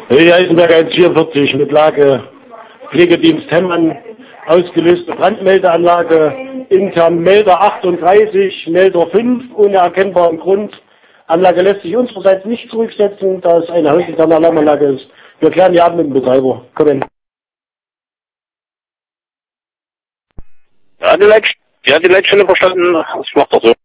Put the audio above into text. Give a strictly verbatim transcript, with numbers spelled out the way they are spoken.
Höhe Eisenberg eins vierundvierzig mit Lage Pflegedienst Hemmann, ausgelöste Brandmeldeanlage, intern Melder achtunddreißig, Melder fünf, ohne erkennbaren Grund. Anlage lässt sich unsererseits nicht zurücksetzen, da es eine hausinterne Alarmanlage ist. Wir klären die ab mit dem Betreiber. Kommen. Ja, die Leitstelle, die hat die Leitstelle verstanden. Das macht er so.